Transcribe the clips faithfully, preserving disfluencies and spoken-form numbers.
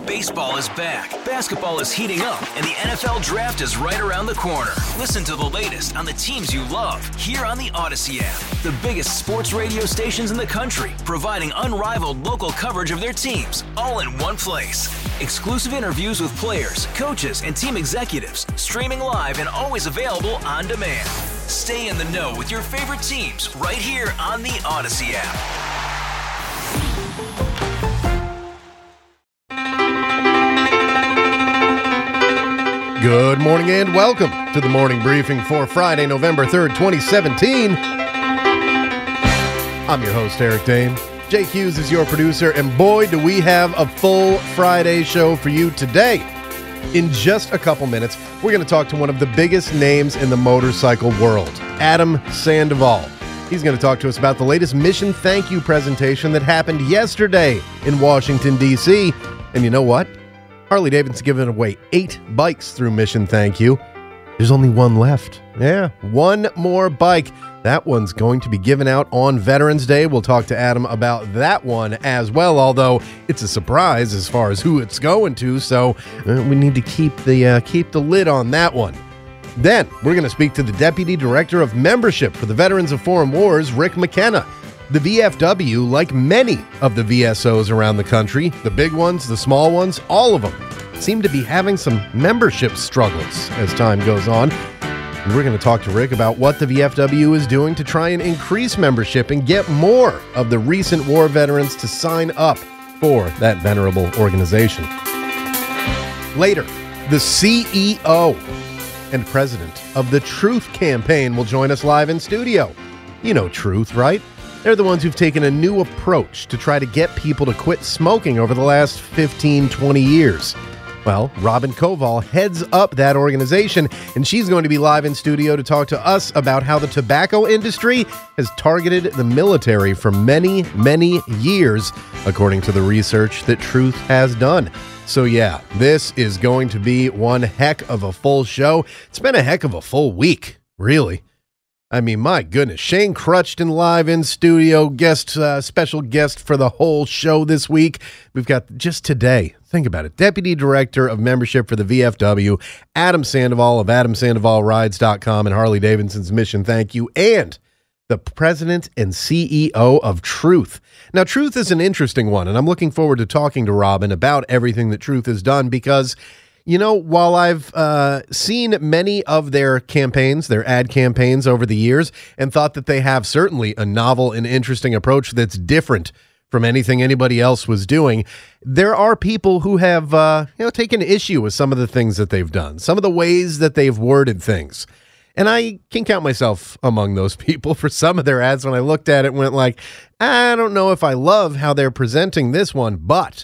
Baseball is back, basketball is heating up, and the N F L Draft is right around the corner. Listen to the latest on the teams you love here on the Odyssey app. The biggest sports radio stations in the country, providing unrivaled local coverage of their teams, all in one place. Exclusive interviews with players, coaches, and team executives, streaming live and always available on demand. Stay in the know with your favorite teams right here on the Odyssey app. Good morning and welcome to the morning briefing for Friday, November third, twenty seventeen. I'm your host, Eric Dane. Jake Hughes is your producer, and boy, do we have a full Friday show for you today. In just a couple minutes, we're going to talk to one of the biggest names in the motorcycle world, Adam Sandoval. He's going to talk to us about the latest Mission Thank You presentation that happened yesterday in Washington, D C. And you know what? Harley-Davidson's giving away eight bikes through Mission Thank You. There's only one left. Yeah, one more bike. That one's going to be given out on Veterans Day. We'll talk to Adam about that one as well, although it's a surprise as far as who it's going to, so uh, we need to keep the uh, keep the lid on that one. Then, we're going to speak to the Deputy Director of Membership for the Veterans of Foreign Wars, Rick McKenna. The V F W, like many of the V S Os around the country, the big ones, the small ones, all of them, seem to be having some membership struggles as time goes on. And we're going to talk to Rick about what the V F W is doing to try and increase membership and get more of the recent war veterans to sign up for that venerable organization. Later, the C E O and president of the Truth Campaign will join us live in studio. You know Truth, right? They're the ones who've taken a new approach to try to get people to quit smoking over the last fifteen, twenty years. Well, Robin Koval heads up that organization, and she's going to be live in studio to talk to us about how the tobacco industry has targeted the military for many, many years, according to the research that Truth has done. So yeah, this is going to be one heck of a full show. It's been a heck of a full week, really. I mean, my goodness, Shane Crutchton live in studio, guest, uh, special guest for the whole show this week. We've got just today, think about it, Deputy Director of Membership for the V F W, Adam Sandoval of Adam Sandoval Rides dot com and Harley-Davidson's Mission Thank You, and the President and C E O of Truth. Now, Truth is an interesting one, and I'm looking forward to talking to Robin about everything that Truth has done because, you know, while I've uh, seen many of their campaigns, their ad campaigns over the years, and thought that they have certainly a novel and interesting approach that's different from anything anybody else was doing, there are people who have uh, you know, taken issue with some of the things that they've done, some of the ways that they've worded things. And I can count myself among those people for some of their ads when I looked at it and went like, I don't know if I love how they're presenting this one, but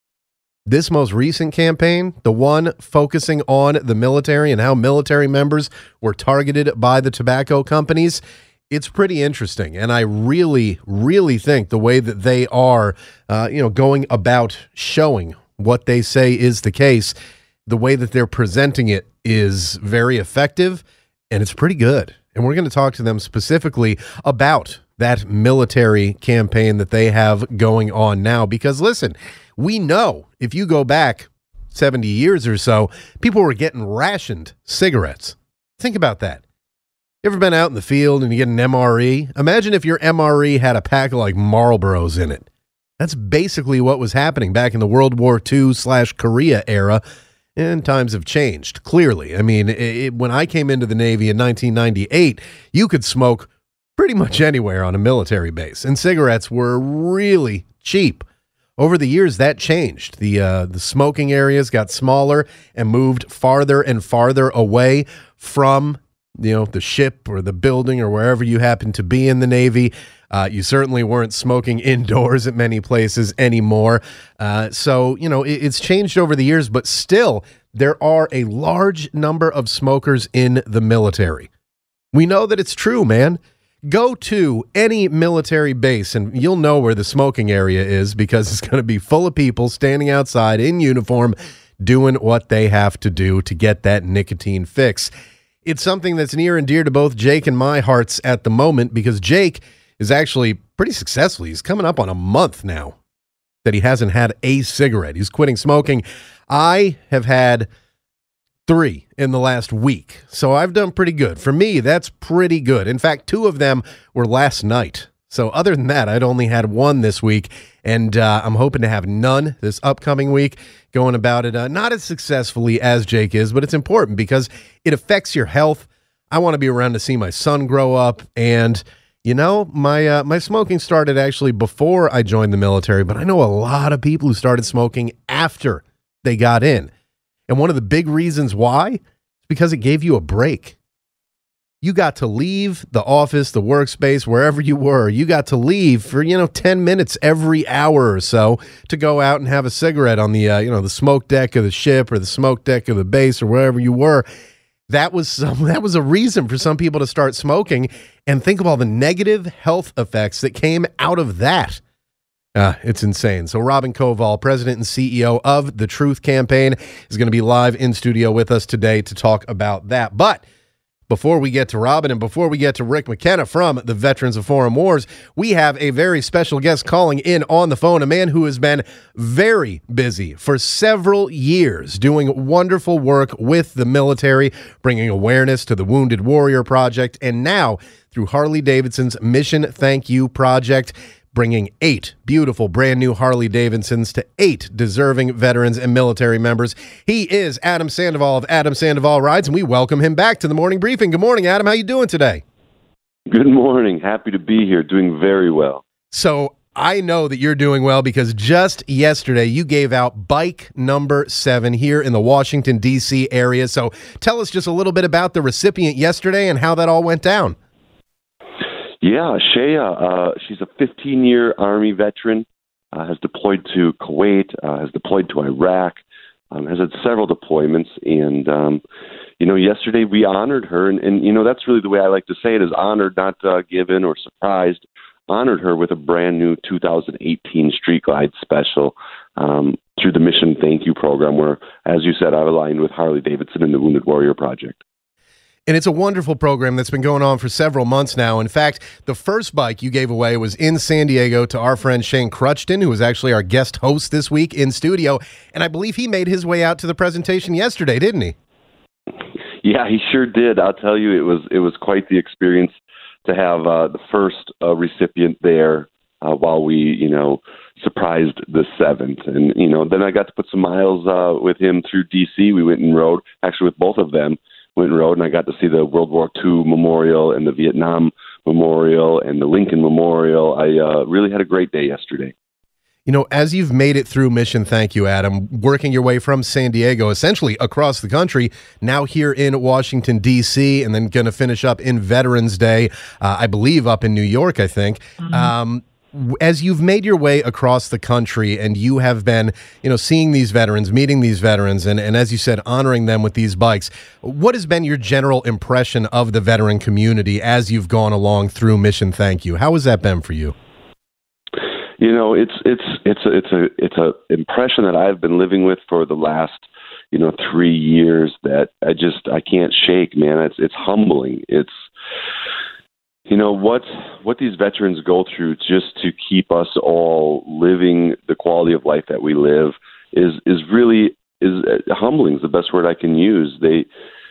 this most recent campaign, the one focusing on the military and how military members were targeted by the tobacco companies, it's pretty interesting. And I really, really think the way that they are, uh, you know, going about showing what they say is the case, the way that they're presenting it is very effective, and it's pretty good. And we're going to talk to them specifically about that military campaign that they have going on now. Because listen, we know if you go back seventy years or so, people were getting rationed cigarettes. Think about that. You ever been out in the field and you get an M R E? Imagine if your M R E had a pack of like Marlboros in it. That's basically what was happening back in the World War Two slash Korea era. And times have changed, clearly. I mean, it, when I came into the Navy in nineteen ninety-eight, you could smoke pretty much anywhere on a military base, and cigarettes were really cheap. Over the years, that changed. The uh, the smoking areas got smaller and moved farther and farther away from, you know, the ship or the building or wherever you happen to be in the Navy. Uh, you certainly weren't smoking indoors at many places anymore. Uh, so, you know, it, it's changed over the years, but still, there are a large number of smokers in the military. We know that it's true, man. Go to any military base and you'll know where the smoking area is because it's going to be full of people standing outside in uniform doing what they have to do to get that nicotine fix. It's something that's near and dear to both Jake and my hearts at the moment because Jake is actually pretty successful. He's coming up on a month now that he hasn't had a cigarette. He's quitting smoking. I have had three in the last week, so I've done pretty good. For me, that's pretty good. In fact, two of them were last night. So other than that, I'd only had one this week, and uh, I'm hoping to have none this upcoming week, going about it uh, not as successfully as Jake is, but it's important because it affects your health. I want to be around to see my son grow up, and you know, my uh, my smoking started actually before I joined the military, but I know a lot of people who started smoking after they got in. And one of the big reasons why is because it gave you a break. You got to leave the office, the workspace, wherever you were. You got to leave for, you know, ten minutes every hour or so to go out and have a cigarette on the, uh, you know, the smoke deck of the ship or the smoke deck of the base or wherever you were. That was some, that was a reason for some people to start smoking, and think of all the negative health effects that came out of that. Uh, it's insane. So Robin Koval, president and C E O of the Truth Campaign, is going to be live in studio with us today to talk about that. But before we get to Robin and before we get to Rick McKenna from the Veterans of Foreign Wars, we have a very special guest calling in on the phone, a man who has been very busy for several years doing wonderful work with the military, bringing awareness to the Wounded Warrior Project, and now through Harley-Davidson's Mission Thank You Project, bringing eight beautiful brand new Harley-Davidsons to eight deserving veterans and military members. He is Adam Sandoval of Adam Sandoval Rides, and we welcome him back to the morning briefing. Good morning, Adam. How you doing today? Good morning. Happy to be here. Doing very well. So I know that you're doing well because just yesterday you gave out bike number seven here in the Washington, D C area. So tell us just a little bit about the recipient yesterday and how that all went down. Yeah, Shea, uh, she's a fifteen-year Army veteran, uh, has deployed to Kuwait, uh, has deployed to Iraq, um, has had several deployments, and, um, you know, yesterday we honored her, and, and, you know, that's really the way I like to say it, is honored, not uh, given or surprised, honored her with a brand new two thousand eighteen Street Glide special um, through the Mission Thank You program, where, as you said, I've aligned with Harley-Davidson and the Wounded Warrior Project. And it's a wonderful program that's been going on for several months now. In fact, the first bike you gave away was in San Diego to our friend Shane Crutchton, who was actually our guest host this week in studio. And I believe he made his way out to the presentation yesterday, didn't he? Yeah, he sure did. I'll tell you, it was it was quite the experience to have uh, the first uh, recipient there uh, while we, you know, surprised the seventh. And, you know, then I got to put some miles uh, with him through D C. We went and rode, actually with both of them. Went and rode, and I got to see the World War Two Memorial and the Vietnam Memorial and the Lincoln Memorial. I uh, really had a great day yesterday. You know, as you've made it through Mission Thank You, Adam, working your way from San Diego, essentially across the country, now here in Washington, D C, and then going to finish up in Veterans Day, uh, I believe up in New York, I think. Mm-hmm. Um, as you've made your way across the country and you have been, you know, seeing these veterans, meeting these veterans, and, and as you said, honoring them with these bikes, what has been your general impression of the veteran community as you've gone along through Mission Thank You? How has that been for you? You know, it's it's it's a, it's a it's a impression that I've been living with for the last, you know, three years that I just I can't shake, man. It's it's humbling. It's You know, what what these veterans go through just to keep us all living the quality of life that we live is is really is uh, humbling is the best word I can use. They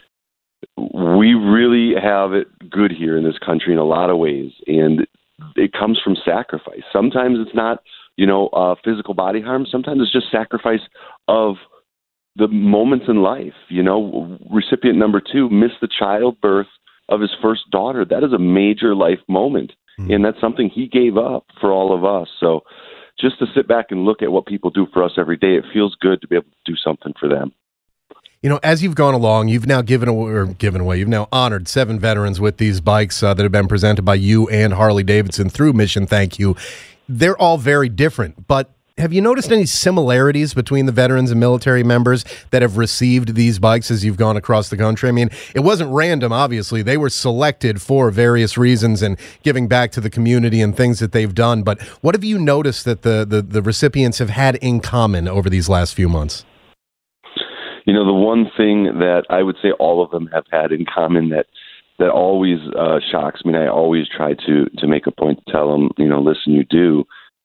we really have it good here in this country in a lot of ways, and it comes from sacrifice. Sometimes it's not, you know, uh, physical body harm. Sometimes it's just sacrifice of the moments in life. You know, recipient number two missed the childbirth of his first daughter. That is a major life moment, mm-hmm. and that's something he gave up for all of us. So just to sit back and look at what people do for us every day, it feels good to be able to do something for them. You know, as you've gone along, you've now given away, or given away, you've now honored seven veterans with these bikes uh, that have been presented by you and Harley-Davidson through Mission Thank You. They're all very different, but have you noticed any similarities between the veterans and military members that have received these bikes as you've gone across the country? I mean, it wasn't random, obviously. They were selected for various reasons and giving back to the community and things that they've done. But what have you noticed that the, the, the recipients have had in common over these last few months? You know, the one thing that I would say all of them have had in common that that always uh, shocks me, and I always try to, to make a point to tell them, you know, listen, you do,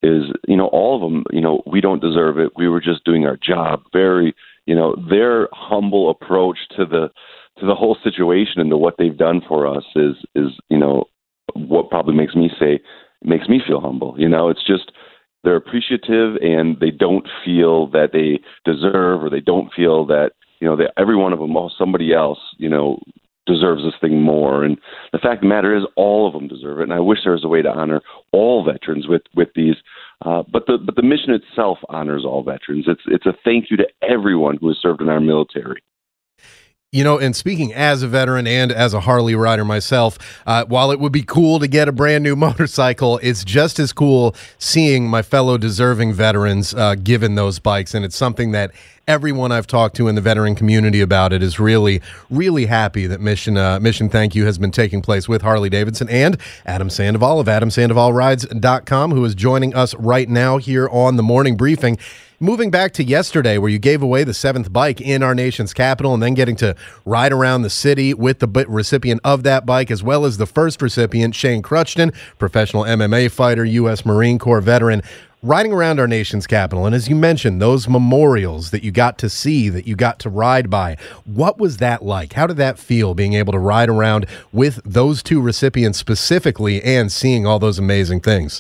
is, you know, all of them, you know, we don't deserve it. We were just doing our job. Very, you know, their humble approach to the to the whole situation and to what they've done for us is, is you know, what probably makes me say, makes me feel humble. You know, it's just they're appreciative and they don't feel that they deserve, or they don't feel that, you know, that every one of them, oh, somebody else, you know, deserves this thing more. And the fact of the matter is all of them deserve it. And I wish there was a way to honor all veterans with, with these. Uh, but the but the mission itself honors all veterans. It's it's a thank you to everyone who has served in our military. You know, and speaking as a veteran and as a Harley rider myself, uh, while it would be cool to get a brand new motorcycle, it's just as cool seeing my fellow deserving veterans uh, given those bikes. And it's something that everyone I've talked to in the veteran community about it is really, really happy that Mission uh, Mission Thank You has been taking place with Harley-Davidson and Adam Sandoval of Adam Sandoval Rides dot com, who is joining us right now here on the Morning Briefing. Moving back to yesterday, where you gave away the seventh bike in our nation's capital and then getting to ride around the city with the recipient of that bike, as well as the first recipient, Shane Crutchton, professional M M A fighter, U S Marine Corps veteran, riding around our nation's capital. And as you mentioned, those memorials that you got to see, that you got to ride by, what was that like? How did that feel, being able to ride around with those two recipients specifically and seeing all those amazing things?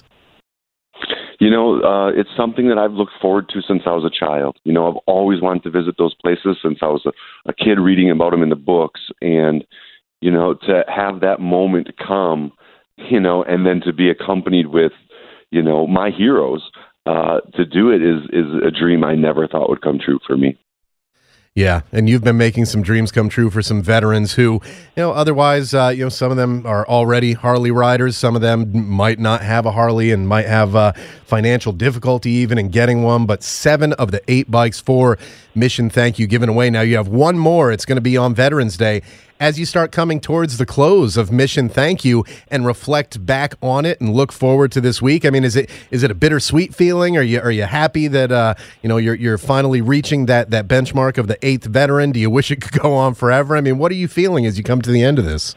You know, uh, it's something that I've looked forward to since I was a child. You know, I've always wanted to visit those places since I was a, a kid reading about them in the books. And, you know, to have that moment come, you know, and then to be accompanied with, you know, my heroes, uh, to do it is, is a dream I never thought would come true for me. Yeah, and you've been making some dreams come true for some veterans who, you know, otherwise, uh, you know, some of them are already Harley riders. Some of them might not have a Harley and might have uh, financial difficulty even in getting one. But seven of the eight bikes for Mission Thank You given away. Now you have one more. It's going to be on Veterans Day. As you start coming towards the close of Mission Thank You and reflect back on it and look forward to this week, I mean, is it is it a bittersweet feeling? Are you are you happy that uh, you know you're you're finally reaching that that benchmark of the eighth veteran? Do you wish it could go on forever? I mean, what are you feeling as you come to the end of this?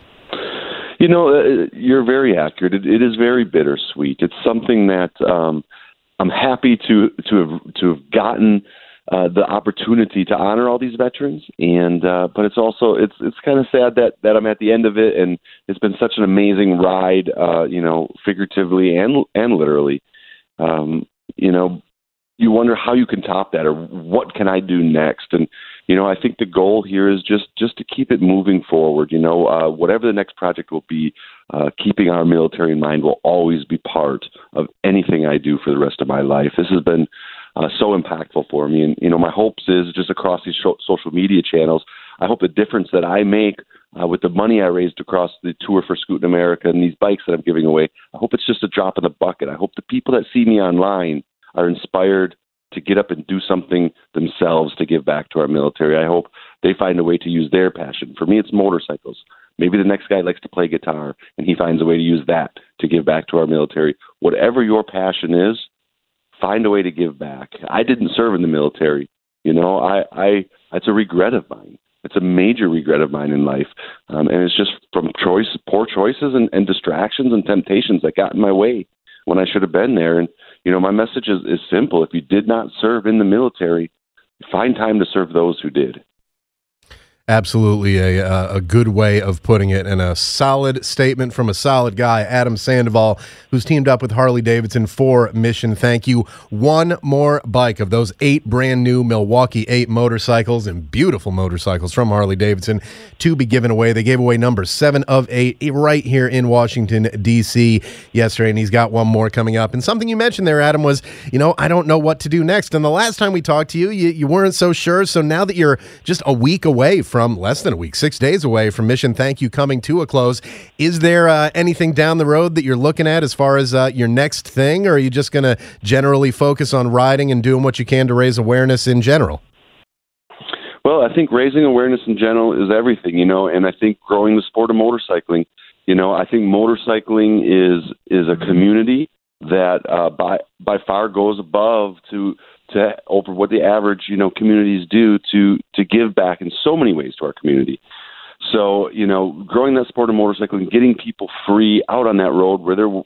You know, uh, you're very accurate. It, it is very bittersweet. It's something that um, I'm happy to to have to have gotten. Uh, the opportunity to honor all these veterans, and uh, but it's also it's it's kind of sad that that I'm at the end of it, and it's been such an amazing ride, uh, you know, figuratively and and literally. Um, you know, you wonder how you can top that, or what can I do next? And you know, I think the goal here is just just to keep it moving forward. You know, uh, whatever the next project will be, uh, keeping our military in mind will always be part of anything I do for the rest of my life. This has been Uh, so impactful for me. And, you know, my hopes is just across these sh- social media channels, I hope the difference that I make uh, with the money I raised across the Tour for Scooting America and these bikes that I'm giving away, I hope it's just a drop in the bucket. I hope the people that see me online are inspired to get up and do something themselves to give back to our military. I hope they find a way to use their passion. For me, it's motorcycles. Maybe the next guy likes to play guitar, and he finds a way to use that to give back to our military. Whatever your passion is, find a way to give back. I didn't serve in the military. You know, I, I, it's a regret of mine. It's a major regret of mine in life. Um, and it's just from choice, poor choices and, and distractions and temptations that got in my way when I should have been there. And, you know, my message is, is simple. If you did not serve in the military, find time to serve those who did. Absolutely a, a good way of putting it, and a solid statement from a solid guy, Adam Sandoval, who's teamed up with Harley-Davidson for Mission Thank You. One more bike of those eight brand new Milwaukee eight motorcycles, and beautiful motorcycles from Harley-Davidson, to be given away. They gave away number seven of eight right here in Washington, D C yesterday, and he's got one more coming up. And something you mentioned there, Adam, was, you know, I don't know what to do next. And the last time we talked to you, you, you weren't so sure. So now that you're just a week away from From less than a week, six days away from Mission Thank You coming to a close, is there uh, anything down the road that you're looking at as far as uh, your next thing, or are you just going to generally focus on riding and doing what you can to raise awareness in general? Well, I think raising awareness in general is everything, you know, and I think growing the sport of motorcycling, you know, I think motorcycling is is a community that uh, by by far goes above to to over what the average, you know, communities do to to give back in so many ways to our community. So, you know, growing that sport of motorcycling, getting people free out on that road where they're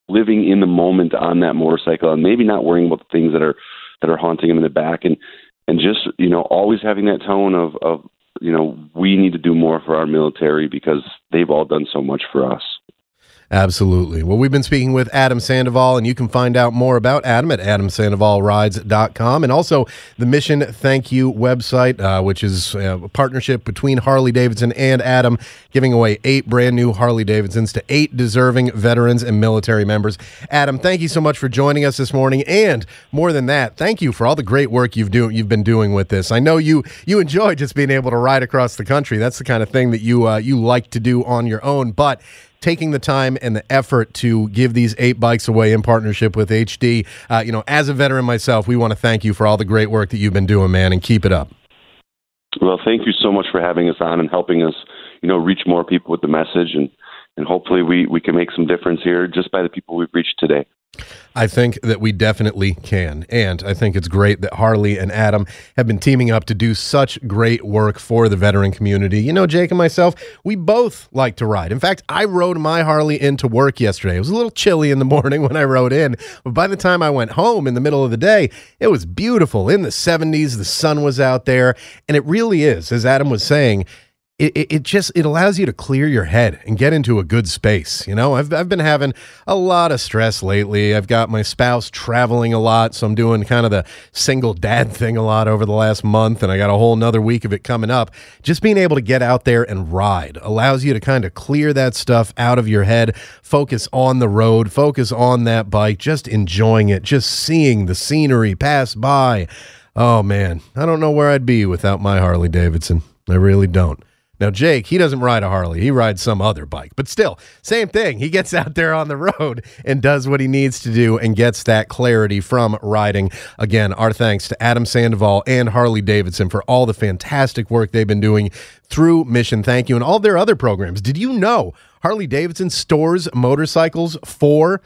living in the moment on that motorcycle and maybe not worrying about the things that are that are haunting him in the back, and and just, you know, always having that tone of, of you know, we need to do more for our military because they've all done so much for us. Absolutely. Well, we've been speaking with Adam Sandoval, and you can find out more about Adam at adam sandoval rides dot com, and also the Mission Thank You website, uh, which is a partnership between Harley-Davidson and Adam, giving away eight brand new Harley-Davidsons to eight deserving veterans and military members. Adam, thank you so much for joining us this morning, and more than that, thank you for all the great work you've do you've been doing with this. I know you you enjoy just being able to ride across the country. That's the kind of thing that you uh, you like to do on your own, but taking the time and the effort to give these eight bikes away in partnership with H D. Uh, you know, as a veteran myself, we want to thank you for all the great work that you've been doing, man, and keep it up. Well, thank you so much for having us on and helping us, you know, reach more people with the message, and, and hopefully we, we can make some difference here just by the people we've reached today. I think that we definitely can, and I think it's great that Harley and Adam have been teaming up to do such great work for the veteran community. You know, Jake and myself, we both like to ride. In fact, I rode my Harley into work yesterday. It was a little chilly in the morning when I rode in, but by the time I went home in the middle of the day, it was beautiful. In the seventies, the sun was out there, and it really is, as Adam was saying, It, it, it just, it allows you to clear your head and get into a good space. You know, I've, I've been having a lot of stress lately. I've got my spouse traveling a lot, so I'm doing kind of the single dad thing a lot over the last month, and I got a whole nother week of it coming up. Just being able to get out there and ride allows you to kind of clear that stuff out of your head, focus on the road, focus on that bike, just enjoying it, just seeing the scenery pass by. Oh man, I don't know where I'd be without my Harley Davidson. I really don't. Now, Jake, he doesn't ride a Harley. He rides some other bike. But still, same thing. He gets out there on the road and does what he needs to do and gets that clarity from riding. Again, our thanks to Adam Sandoval and Harley-Davidson for all the fantastic work they've been doing through Mission Thank You and all their other programs. Did you know Harley-Davidson stores motorcycles for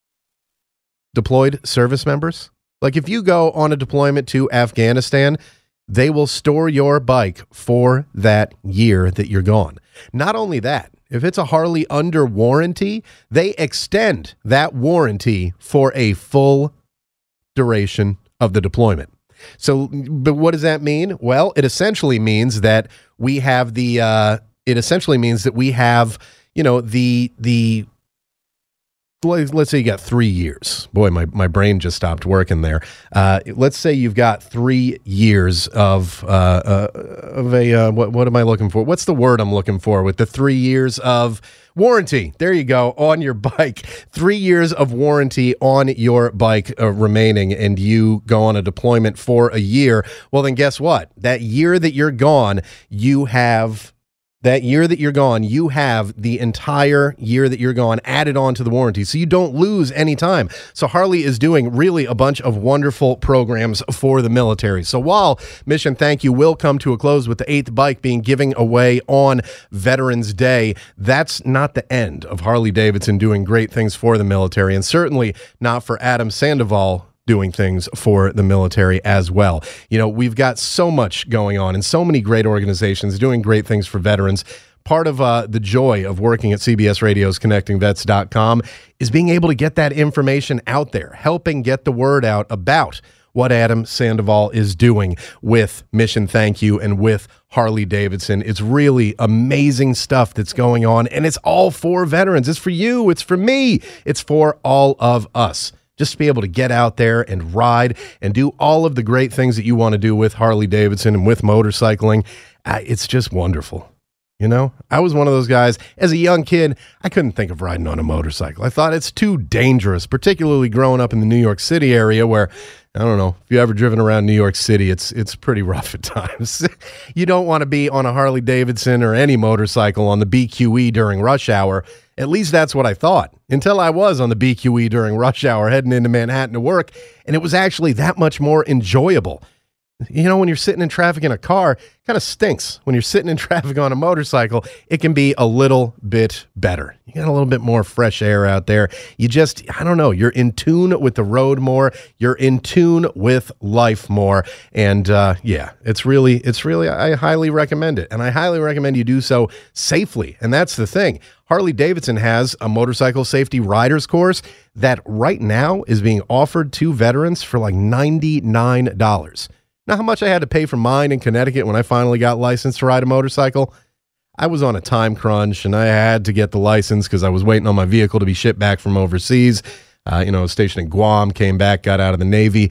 deployed service members? Like if you go on a deployment to Afghanistan, they will store your bike for that year that you're gone. Not only that, if it's a Harley under warranty, they extend that warranty for a full duration of the deployment. So, but what does that mean? Well, it essentially means that we have the, uh, it essentially means that we have, you know, the, the, let's say you got three years. Boy, my, my brain just stopped working there. Uh, let's say you've got three years of uh, uh, of a uh, what what am I looking for? What's the word I'm looking for with the three years of warranty? There you go, on your bike. Three years of warranty on your bike uh, remaining, and you go on a deployment for a year. Well, then guess what? That year that you're gone, you have. That year that you're gone, you have the entire year that you're gone added on to the warranty, so you don't lose any time. So Harley is doing really a bunch of wonderful programs for the military. So while Mission Thank You will come to a close with the eighth bike being given away on Veterans Day, that's not the end of Harley-Davidson doing great things for the military, and certainly not for Adam Sandoval doing things for the military as well. You know, we've got so much going on and so many great organizations doing great things for veterans. Part of uh, the joy of working at C B S Radio's connecting vets dot com is being able to get that information out there, helping get the word out about what Adam Sandoval is doing with Mission Thank You and with Harley-Davidson. It's really amazing stuff that's going on, and it's all for veterans. It's for you. It's for me. It's for all of us. Just to be able to get out there and ride and do all of the great things that you want to do with Harley-Davidson and with motorcycling, uh, it's just wonderful. You know, I was one of those guys, as a young kid, I couldn't think of riding on a motorcycle. I thought it's too dangerous, particularly growing up in the New York City area where, I don't know, if you've ever driven around New York City, it's it's pretty rough at times. You don't want to be on a Harley-Davidson or any motorcycle on the B Q E during rush hour. At least that's what I thought, until I was on the B Q E during rush hour heading into Manhattan to work, and it was actually that much more enjoyable. You know, when you're sitting in traffic in a car, it kind of stinks. When you're sitting in traffic on a motorcycle, it can be a little bit better. You got a little bit more fresh air out there. You just, I don't know, you're in tune with the road more. You're in tune with life more. And uh, yeah, it's really, it's really, I highly recommend it. And I highly recommend you do so safely. And that's the thing. Harley-Davidson has a motorcycle safety riders course that right now is being offered to veterans for like ninety-nine dollars. Now, how much I had to pay for mine in Connecticut when I finally got licensed to ride a motorcycle? I was on a time crunch, and I had to get the license because I was waiting on my vehicle to be shipped back from overseas. Uh, you know, I was stationed in Guam, came back, got out of the Navy.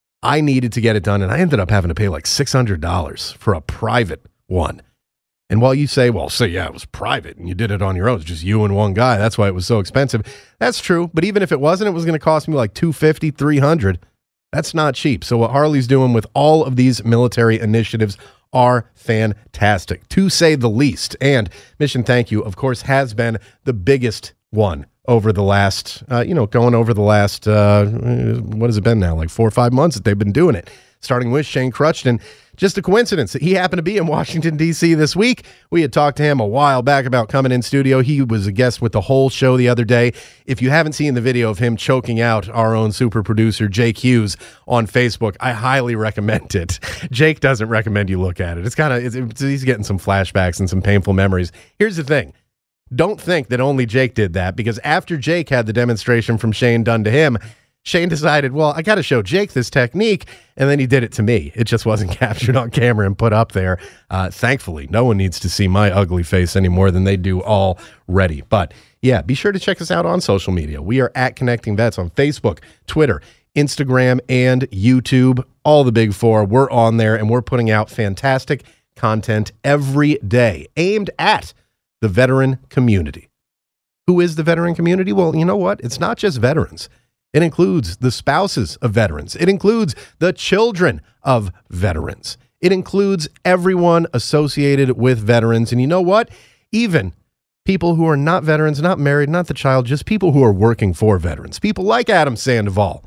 I needed to get it done, and I ended up having to pay like six hundred dollars for a private one. And while you say, well, say, yeah, it was private, and you did it on your own, it's just you and one guy, that's why it was so expensive. That's true, but even if it wasn't, it was going to cost me like two hundred fifty dollars, three hundred dollars. That's not cheap. So what Harley's doing with all of these military initiatives are fantastic, to say the least. And Mission Thank You, of course, has been the biggest one over the last, uh, you know, going over the last, uh, what has it been now, like four or five months that they've been doing it, starting with Shane Crutchton. Just a coincidence that he happened to be in Washington, D C this week. We had talked to him a while back about coming in studio. He was a guest with the whole show the other day. If you haven't seen the video of him choking out our own super producer, Jake Hughes, on Facebook, I highly recommend it. Jake doesn't recommend you look at it. It's kind of, it's, it's, he's getting some flashbacks and some painful memories. Here's the thing. Don't think that only Jake did that, because after Jake had the demonstration from Shane done to him, Shane decided, well, I got to show Jake this technique, and then he did it to me. It just wasn't captured on camera and put up there. Uh, thankfully, no one needs to see my ugly face any more than they do already. But yeah, be sure to check us out on social media. We are at Connecting Vets on Facebook, Twitter, Instagram, and YouTube. All the big four. We're on there, and we're putting out fantastic content every day aimed at the veteran community. Who is the veteran community? Well, you know what? It's not just veterans. It includes the spouses of veterans. It includes the children of veterans. It includes everyone associated with veterans. And you know what? Even people who are not veterans, not married, not the child, just people who are working for veterans. People like Adam Sandoval.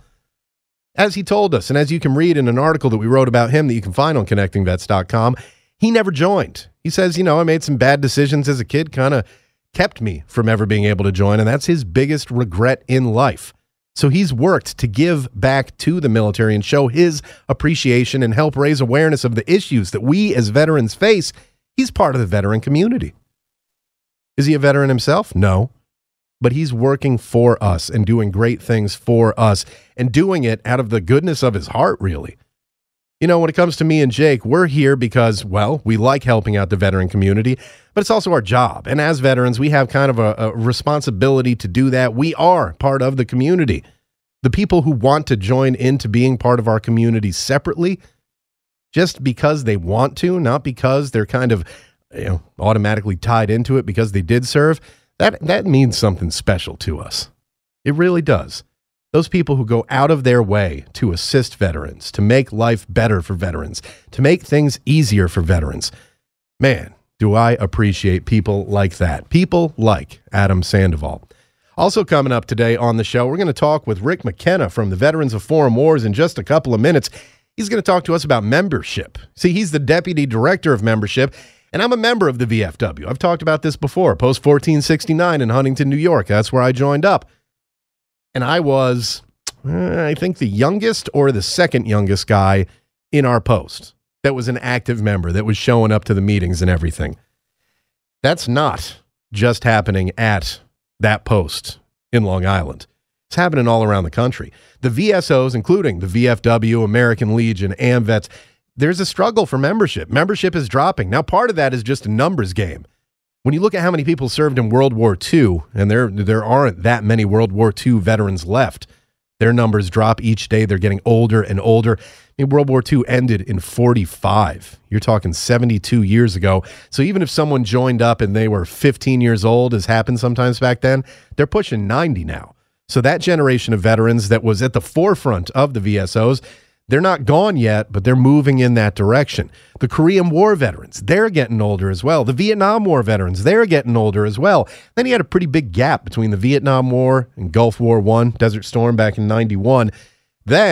As he told us, and as you can read in an article that we wrote about him that you can find on connecting vets dot com, he never joined. He says, you know, I made some bad decisions as a kid, kind of kept me from ever being able to join, and that's his biggest regret in life. So he's worked to give back to the military and show his appreciation and help raise awareness of the issues that we as veterans face. He's part of the veteran community. Is he a veteran himself? No. But he's working for us and doing great things for us and doing it out of the goodness of his heart, really. You know, when it comes to me and Jake, we're here because, well, we like helping out the veteran community, but it's also our job. And as veterans, we have kind of a, a responsibility to do that. We are part of the community. The people who want to join into being part of our community separately, just because they want to, not because they're kind of, you know, automatically tied into it because they did serve, that, that means something special to us. It really does. Those people who go out of their way to assist veterans, to make life better for veterans, to make things easier for veterans. Man, do I appreciate people like that. People like Adam Sandoval. Also coming up today on the show, we're going to talk with Rick McKenna from the Veterans of Foreign Wars in just a couple of minutes. He's going to talk to us about membership. See, he's the Deputy Director of Membership, and I'm a member of the V F W. I've talked about this before, Post fourteen sixty-nine in Huntington, New York. That's where I joined up. And I was, uh, I think, the youngest or the second youngest guy in our post that was an active member, that was showing up to the meetings and everything. That's not just happening at that post in Long Island. It's happening all around the country. The V S Os, including the V F W, American Legion, AMVETS, there's a struggle for membership. Membership is dropping. Now, part of that is just a numbers game. When you look at how many people served in World War Two, and there there aren't that many World War Two veterans left, their numbers drop each day. They're getting older and older. I mean, World War Two ended in forty-five. You're talking seventy-two years ago. So even if someone joined up and they were fifteen years old, as happened sometimes back then, they're pushing ninety now. So that generation of veterans that was at the forefront of the V S Os, they're not gone yet, but they're moving in that direction. The Korean War veterans, they're getting older as well. The Vietnam War veterans, they're getting older as well. Then you had a pretty big gap between the Vietnam War and Gulf War One, Desert Storm back in ninety-one. Then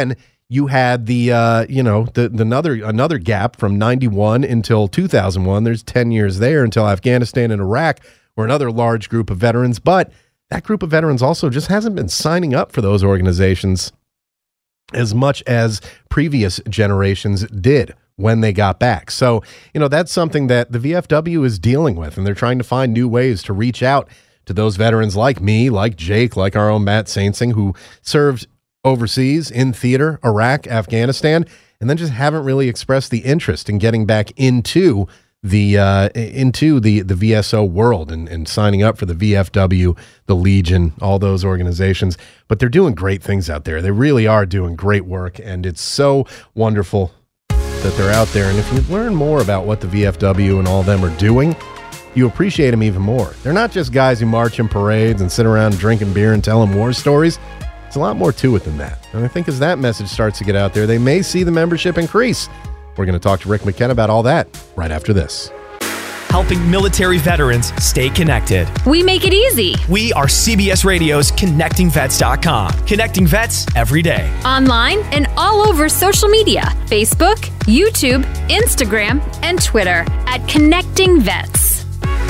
You had the, uh, you know, the, the another another gap from ninety-one until two thousand one. There's ten years there until Afghanistan and Iraq were another large group of veterans. But that group of veterans also just hasn't been signing up for those organizations as much as previous generations did when they got back. So, you know, that's something that the V F W is dealing with, and they're trying to find new ways to reach out to those veterans like me, like Jake, like our own Matt Saintsing, who served overseas in theater, Iraq, Afghanistan, and then just haven't really expressed the interest in getting back into the uh, into the the V S O world and, and signing up for the V F W, the Legion, all those organizations. But they're doing great things out there. They really are doing great work, and it's so wonderful that they're out there. And if you learn more about what the V F W and all of them are doing, you appreciate them even more. They're not just guys who march in parades and sit around drinking beer and telling war stories. It's a lot more to it than that. And I think as that message starts to get out there, they may see the membership increase. We're going to talk to Rick McKenna about all that right after this. Helping military veterans stay connected. We make it easy. We are C B S Radio's connecting vets dot com. Connecting vets every day. Online and all over social media. Facebook, YouTube, Instagram, and Twitter at Connecting Vets.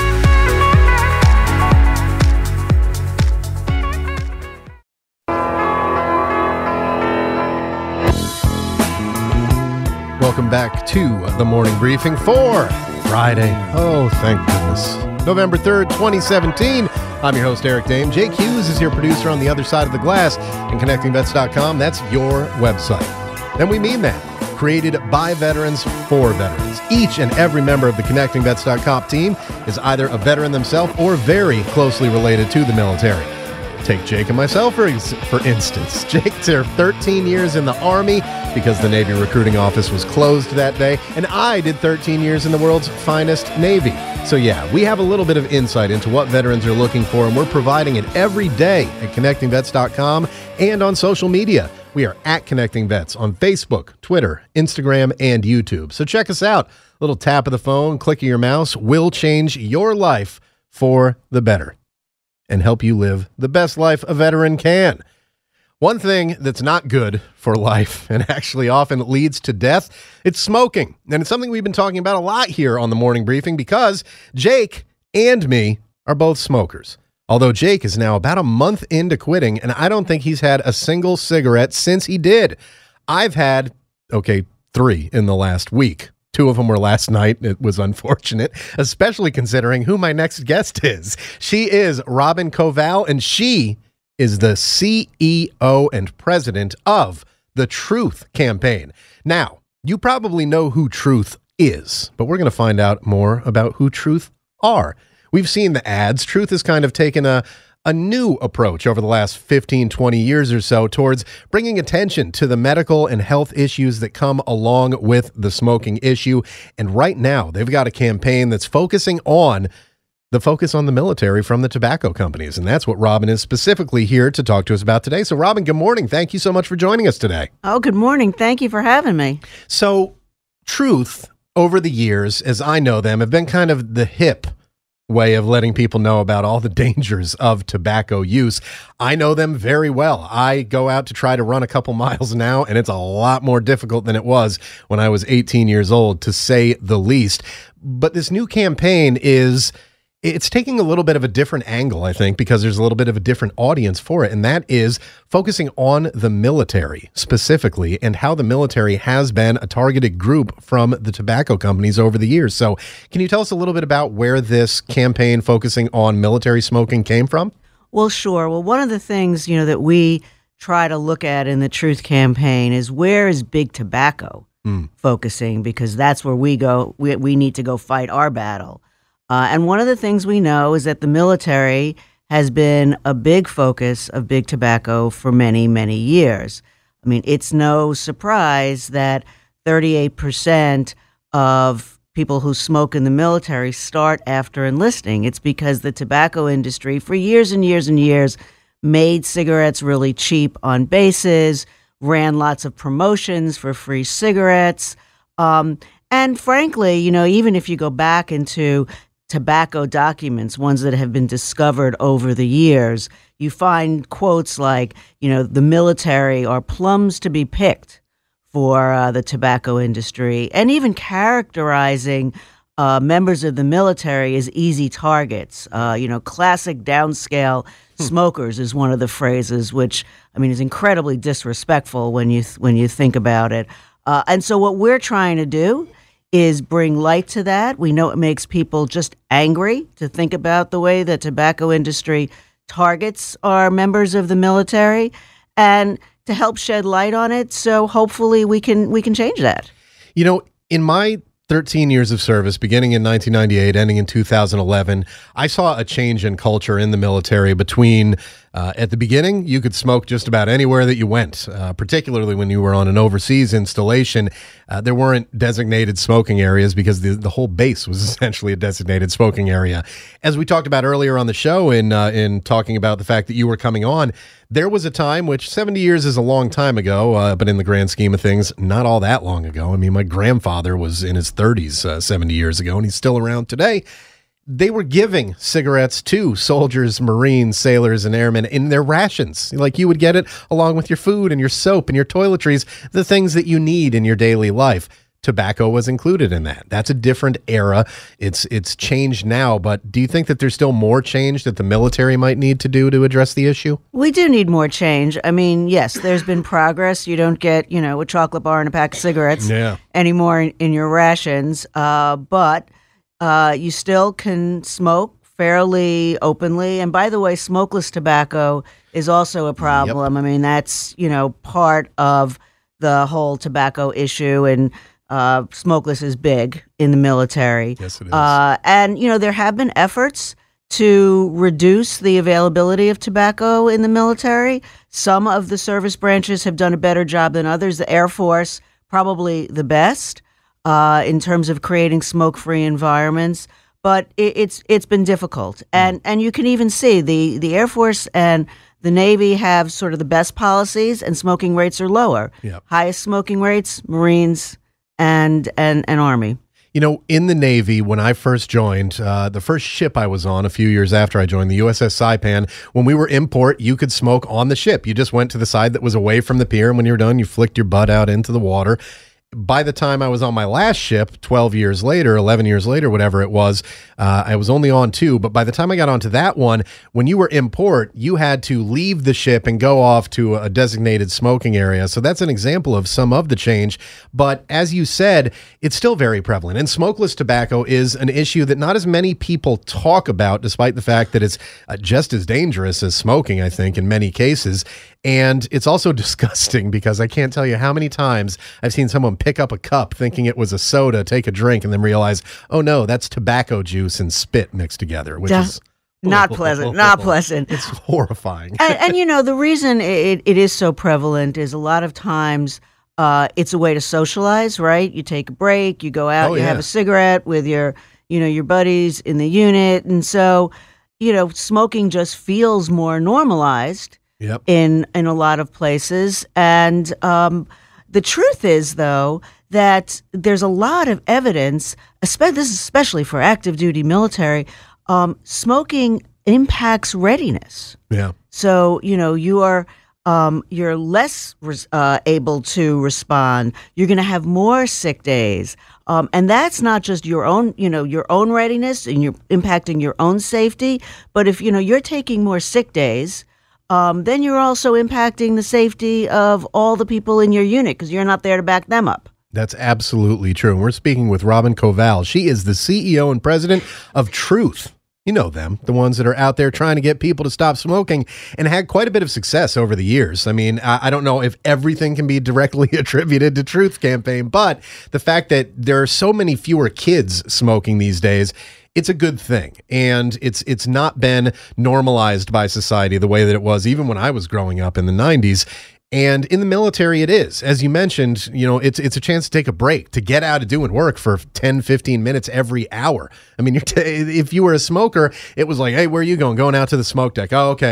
Welcome back to the morning briefing for Friday. Oh, thank goodness. November third, twenty seventeen. I'm your host, Eric Dame. Jake Hughes is your producer on the other side of the glass, and connecting vets dot com, that's your website. And we mean that. Created by veterans for veterans. Each and every member of the Connecting Vets dot com team is either a veteran themselves or very closely related to the military. Take Jake and myself, for, for instance. Jake served thirteen years in the Army because the Navy recruiting office was closed that day, and I did thirteen years in the world's finest Navy. So yeah, we have a little bit of insight into what veterans are looking for, and we're providing it every day at Connecting Vets dot com and on social media. We are at Connecting Vets on Facebook, Twitter, Instagram, and YouTube. So check us out. A little tap of the phone, click of your mouse will change your life for the better and help you live the best life a veteran can. One thing that's not good for life and actually often leads to death, it's smoking. And it's something we've been talking about a lot here on the morning briefing because Jake and me are both smokers. Although Jake is now about a month into quitting, and I don't think he's had a single cigarette since he did. I've had, okay, three in the last week. Two of them were last night. It was unfortunate, especially considering who my next guest is. She is Robin Koval, and she is the C E O and president of the Truth Campaign. Now, you probably know who Truth is, but we're going to find out more about who Truth are. We've seen the ads. Truth has kind of taken a a new approach over the last fifteen, twenty years or so towards bringing attention to the medical and health issues that come along with the smoking issue. And right now, they've got a campaign that's focusing on the focus on the military from the tobacco companies. And that's what Robin is specifically here to talk to us about today. So, Robin, good morning. Thank you so much for joining us today. Oh, good morning. Thank you for having me. So, Truth, over the years, as I know them, have been kind of the hip way of letting people know about all the dangers of tobacco use. I know them very well. I go out to try to run a couple miles now, and it's a lot more difficult than it was when I was eighteen years old, to say the least. But this new campaign is, it's taking a little bit of a different angle, I think, because there's a little bit of a different audience for it, and that is focusing on the military specifically and how the military has been a targeted group from the tobacco companies over the years. So can you tell us a little bit about where this campaign focusing on military smoking came from? Well, sure. Well, one of the things, you know, that we try to look at in the Truth Campaign is where is big tobacco mm. focusing, because that's where we go. We, we need to go fight our battle. Uh, and one of the things we know is that the military has been a big focus of big tobacco for many, many years. I mean, it's no surprise that thirty-eight percent of people who smoke in the military start after enlisting. It's because the tobacco industry, for years and years and years, made cigarettes really cheap on bases, ran lots of promotions for free cigarettes. Um, and frankly, you know, even if you go back into tobacco documents, ones that have been discovered over the years, you find quotes like, you know, the military are plums to be picked for uh, the tobacco industry, and even characterizing uh, members of the military as easy targets. Uh, you know, classic downscale hmm. smokers is one of the phrases, which I mean is incredibly disrespectful when you th- when you think about it. Uh, and so, what we're trying to do is bring light to that. We know it makes people just angry to think about the way the tobacco industry targets our members of the military, and to help shed light on it. So hopefully we can we can change that. You know, in my thirteen years of service, beginning in nineteen ninety-eight, ending in two thousand eleven, I saw a change in culture in the military between, uh, at the beginning, you could smoke just about anywhere that you went, uh, particularly when you were on an overseas installation. Uh, there weren't designated smoking areas because the, the whole base was essentially a designated smoking area. As we talked about earlier on the show in, uh, in talking about the fact that you were coming on, there was a time, which seventy years is a long time ago, uh, but in the grand scheme of things, not all that long ago. I mean, my grandfather was in his thirties uh, seventy years ago, and he's still around today. They were giving cigarettes to soldiers, Marines, sailors, and airmen in their rations. Like you would get it along with your food and your soap and your toiletries, the things that you need in your daily life. Tobacco was included in that. That's a different era. It's it's changed now, but do you think that there's still more change that the military might need to do to address the issue? We do need more change. I mean, yes, there's been progress. You don't get, you know, a chocolate bar and a pack of cigarettes yeah. anymore in, in your rations, uh, but uh, you still can smoke fairly openly. And by the way, smokeless tobacco is also a problem. Yep. I mean, that's, you know, part of the whole tobacco issue, and Uh, smokeless is big in the military. Yes, it is. Uh, and, you know, there have been efforts to reduce the availability of tobacco in the military. Some of the service branches have done a better job than others. The Air Force, probably the best uh, in terms of creating smoke-free environments. But it, it's it's been difficult. And and you can even see the, the Air Force and the Navy have sort of the best policies, and smoking rates are lower. Yep. Highest smoking rates, Marines and and and Army. You know, in the Navy, when I first joined, uh, the first ship I was on a few years after I joined, the U S S Saipan, when we were in port, you could smoke on the ship. You just went to the side that was away from the pier, and when you were done, you flicked your butt out into the water. By the time I was on my last ship, twelve years later, eleven years later, whatever it was, uh, I was only on two. But by the time I got onto that one, when you were in port, you had to leave the ship and go off to a designated smoking area. So that's an example of some of the change. But as you said, it's still very prevalent. And smokeless tobacco is an issue that not as many people talk about, despite the fact that it's uh, just as dangerous as smoking, I think, in many cases. And it's also disgusting because I can't tell you how many times I've seen someone pick up a cup thinking it was a soda, take a drink, and then realize, oh no, that's tobacco juice and spit mixed together, which Duh. is not pleasant, not pleasant. It's horrifying. and, and you know, the reason it, it is so prevalent is a lot of times uh, it's a way to socialize, right? You take a break, you go out, oh, you yeah. have a cigarette with your, you know, your buddies in the unit, and so, you know, smoking just feels more normalized. Yep. in in a lot of places. And um, the truth is, though, that there's a lot of evidence, especially, this is especially for active duty military, um, smoking impacts readiness. Yeah. So, you know, you are um, you're less uh, able to respond. You're going to have more sick days. Um, and that's not just your own, you know, your own readiness, and you're impacting your own safety. But if, you know, you're taking more sick days, Um, then you're also impacting the safety of all the people in your unit because you're not there to back them up. That's absolutely true. And we're speaking with Robin Koval. She is the C E O and president of Truth. You know them, the ones that are out there trying to get people to stop smoking, and had quite a bit of success over the years. I mean, I, I don't know if everything can be directly attributed to Truth Campaign, but the fact that there are so many fewer kids smoking these days, it's a good thing. And it's it's not been normalized by society the way that it was even when I was growing up in the nineties. And in the military, it is. As you mentioned, you know, it's it's a chance to take a break, to get out of doing work for ten, fifteen minutes every hour. I mean, you're t- if you were a smoker, it was like, hey, where are you going? Going out to the smoke deck. Oh, okay.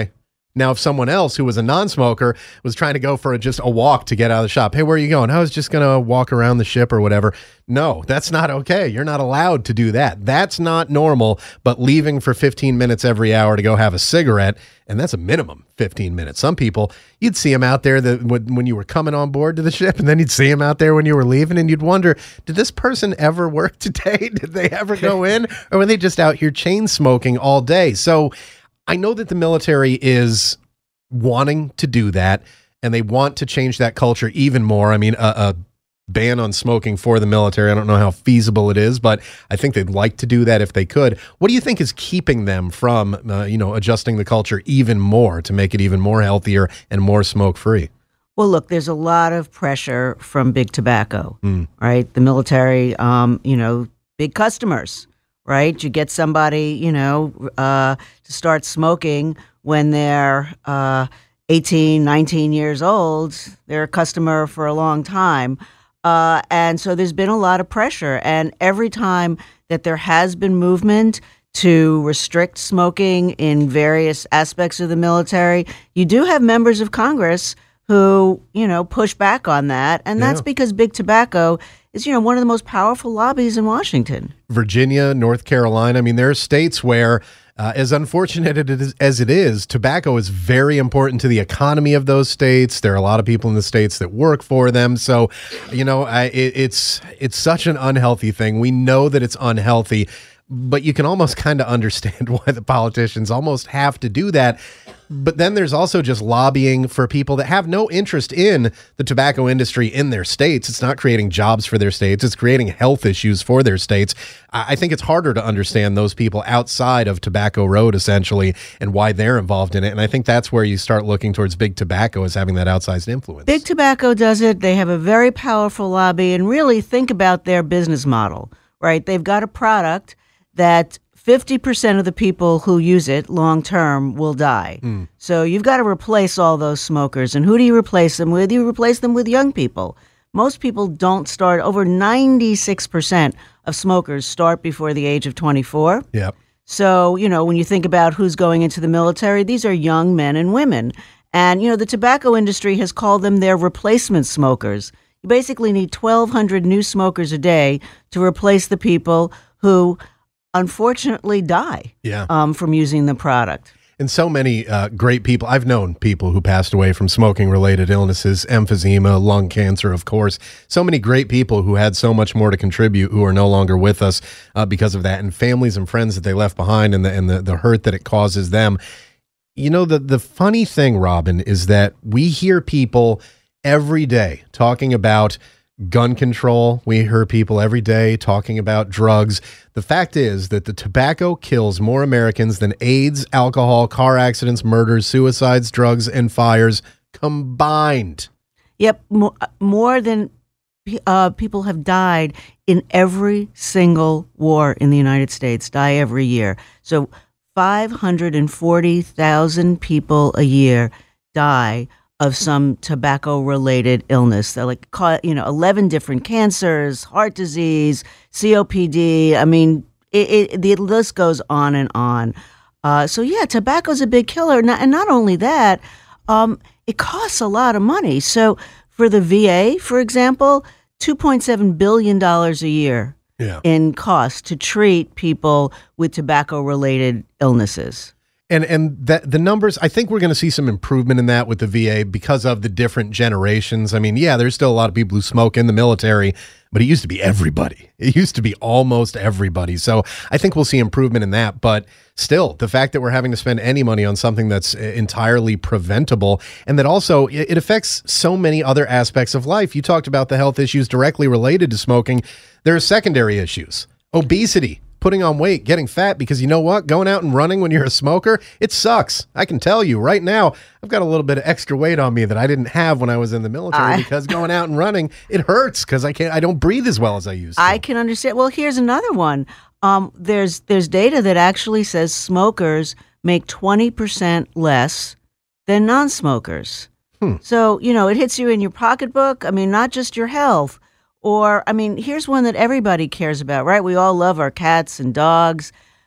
Now, if someone else who was a non-smoker was trying to go for a, just a walk to get out of the shop, hey, where are you going? I was just going to walk around the ship or whatever. No, that's not okay. You're not allowed to do that. That's not normal, but leaving for fifteen minutes every hour to go have a cigarette, and that's a minimum fifteen minutes. Some people, you'd see them out there that when, when you were coming on board to the ship, and then you'd see them out there when you were leaving, and you'd wonder, did this person ever work today? Did they ever go in? Or were they just out here chain smoking all day? So I know that the military is wanting to do that, and they want to change that culture even more. I mean, a, a ban on smoking for the military, I don't know how feasible it is, but I think they'd like to do that if they could. What do you think is keeping them from, uh, you know, adjusting the culture even more to make it even more healthier and more smoke-free? Well, look, there's a lot of pressure from big tobacco, Mm. right? The military, um, you know, big customers, right? You get somebody, you know, uh, to start smoking when they're uh, eighteen, nineteen years old. They're a customer for a long time. Uh, and so there's been a lot of pressure. And every time that there has been movement to restrict smoking in various aspects of the military, you do have members of Congress who, you know, push back on that. And that's Yeah. because big tobacco is, you know, one of the most powerful lobbies in Washington. Virginia, North Carolina. I mean, there are states where, uh, as unfortunate it is, as it is, tobacco is very important to the economy of those states. There are a lot of people in the states that work for them. So, you know, I, it, it's it's such an unhealthy thing. We know that it's unhealthy, but you can almost kind of understand why the politicians almost have to do that. But then there's also just lobbying for people that have no interest in the tobacco industry in their states. It's not creating jobs for their states. It's creating health issues for their states. I think it's harder to understand those people outside of Tobacco Road, essentially, and why they're involved in it. And I think that's where you start looking towards big tobacco as having that outsized influence. Big tobacco does it. They have a very powerful lobby. And really think about their business model, right? They've got a product that fifty percent of the people who use it long term will die. Mm. So you've got to replace all those smokers. And who do you replace them with? You replace them with young people. Most people don't start. Over ninety-six percent of smokers start before the age of twenty-four. Yep. So, you know, when you think about who's going into the military, these are young men and women. And, you know, the tobacco industry has called them their replacement smokers. You basically need twelve hundred new smokers a day to replace the people who unfortunately die yeah. um, from using the product. And so many uh, great people. I've known people who passed away from smoking-related illnesses, emphysema, lung cancer, of course. So many great people who had so much more to contribute who are no longer with us uh, because of that, and families and friends that they left behind, and the and the, the hurt that it causes them. You know, the, the funny thing, Robin, is that we hear people every day talking about gun control. We hear people every day talking about drugs. The fact is that the tobacco kills more Americans than AIDS, alcohol, car accidents, murders, suicides, drugs, and fires combined. Yep, more, more than uh, people have died in every single war in the United States, die every year. So five hundred forty thousand people a year die of some tobacco-related illness. So like, you know, eleven different cancers, heart disease, C O P D. I mean, it, it, the list goes on and on. Uh, so yeah, tobacco's a big killer. And not only that, um, it costs a lot of money. So for the V A, for example, two point seven billion dollars a year yeah. in cost to treat people with tobacco-related illnesses. And and that the numbers, I think we're going to see some improvement in that with the V A because of the different generations. I mean, yeah, there's still a lot of people who smoke in the military, but it used to be everybody. It used to be almost everybody. So I think we'll see improvement in that. But still, the fact that we're having to spend any money on something that's entirely preventable, and that also it affects so many other aspects of life. You talked about the health issues directly related to smoking. There are secondary issues, obesity, putting on weight, getting fat, because you know what? Going out and running when you're a smoker, it sucks. I can tell you right now, I've got a little bit of extra weight on me that I didn't have when I was in the military I, because going out and running, it hurts because I can't, I don't breathe as well as I used to. I can understand. Well, here's another one. Um, there's, there's data that actually says smokers make twenty percent less than non-smokers. Hmm. So, you know, it hits you in your pocketbook. I mean, not just your health. Or, I mean, here's one that everybody cares about, right? We all love our cats and dogs.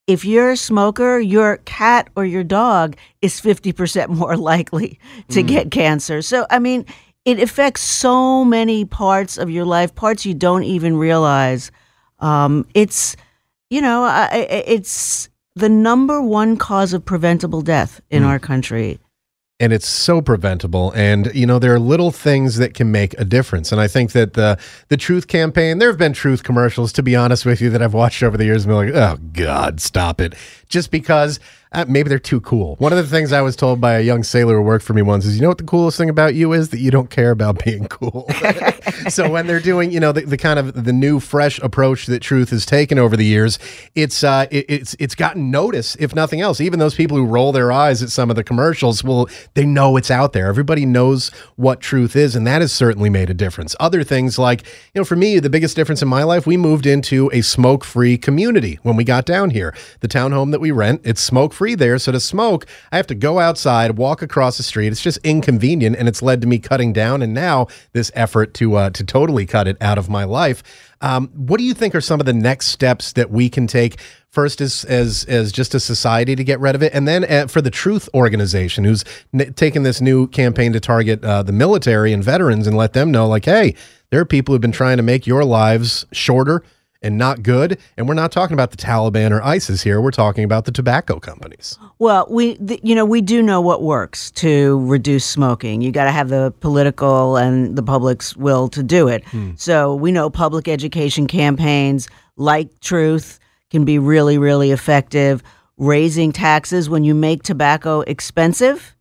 if you're a smoker, your cat or your dog is fifty percent more likely to mm. get cancer. So, I mean, it affects so many parts of your life, parts you don't even realize. Um, it's, you know, it's the number one cause of preventable death in mm. our country. And it's so preventable. And, you know, there are little things that can make a difference. And I think that the the Truth campaign, there have been Truth commercials, to be honest with you, that I've watched over the years and been like, oh, God, stop it. Just because uh, maybe they're too cool. One of the things I was told by a young sailor who worked for me once is, you know what the coolest thing about you is? That you don't care about being cool. So when they're doing, you know, the, the kind of the new, fresh approach that Truth has taken over the years, it's uh, it, it's it's gotten notice, if nothing else. Even those people who roll their eyes at some of the commercials, well, they know it's out there. Everybody knows what Truth is, and that has certainly made a difference. Other things like, you know, for me, the biggest difference in my life, we moved into a smoke-free community when we got down here. The townhome that we rent, it's smoke-free there, so to smoke, I have to go outside, walk across the street. It's just inconvenient, and it's led to me cutting down, and now this effort to uh, to totally cut it out of my life. Um, what do you think are some of the next steps that we can take? First, as as as just a society to get rid of it, and then uh, for the Truth organization, who's n- taken this new campaign to target uh, the military and veterans and let them know, like, hey, there are people who've been trying to make your lives shorter and not good. And we're not talking about the Taliban or ISIS here. We're talking about the tobacco companies. Well, we, the, you know, we do know what works to reduce smoking. You got to have the political and the public's will to do it. Hmm. So we know public education campaigns like Truth can be really, really effective. Raising taxes when you make tobacco expensive,